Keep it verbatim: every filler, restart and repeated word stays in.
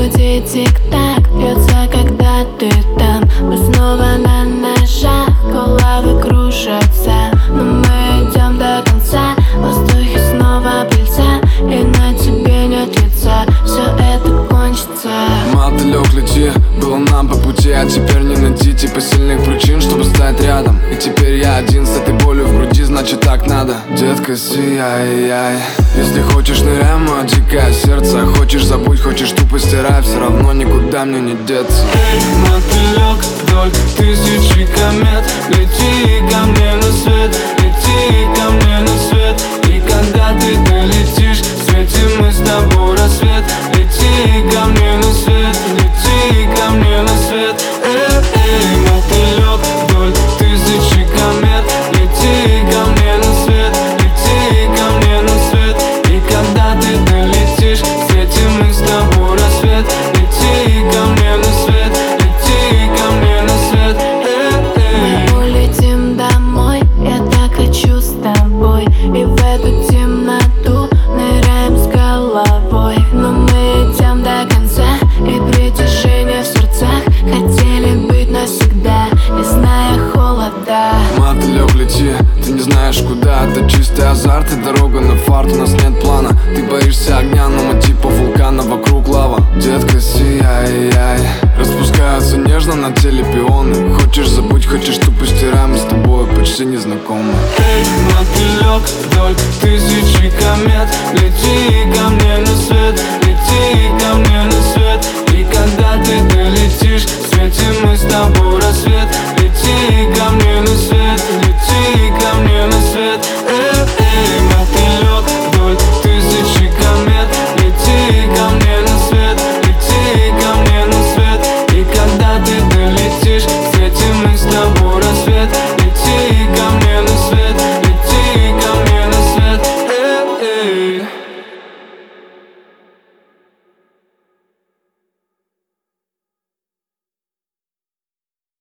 груди тик-так бьется, когда ты там. Мы снова на ножах, головы кружатся, но мы идем до конца. В воздухе снова пыльца, и на тебе нет лица. Все это кончится. Мотылёк, лети, было нам по пути, а теперь не найти типа сильных причин, чтобы стать рядом. И теперь я один с этой болью в груди, значит так надо. Детка, сияй-яй. Если хочешь, ныряй, мое дикое сердце. Хочешь, забудь, хочешь, тупо стирай, все равно никуда мне не деться. Эй, мотылёк, вдоль тысячи комет, лети ко мне на свет, лети ко мне на свет. И когда ты долетишь, светим мы с тобой рассвет. Лети ко мне на свет, лети ко мне на свет. Эй, эй, мотылёк, вдоль тысячи комет, лети ко мне на свет, лети ко мне на свет. И когда ты долетишь, светим мы с тобой рассвет. Лети ко мне на свет, лети ко мне на свет. Эй, эй. Мы улетим домой, я так хочу с тобой. И в эту темноту ныряем с головой. Но мы идем до конца, и притяжение в сердцах. Хотели быть навсегда, не зная холода. Мотылёк, лети, ты не знаешь куда. Это чистый азарт и дорога на фарт. У нас нет плана, ты боишься огня, но мы типа вулкана, вокруг лава. Детка, сияй-яй. Распускаются нежно на теле пионы. Хочешь, забудь, хочешь, тупо стирай, мы с тобой почти не знакомы. Эй, мотылёк, вдоль тысячи комет, лети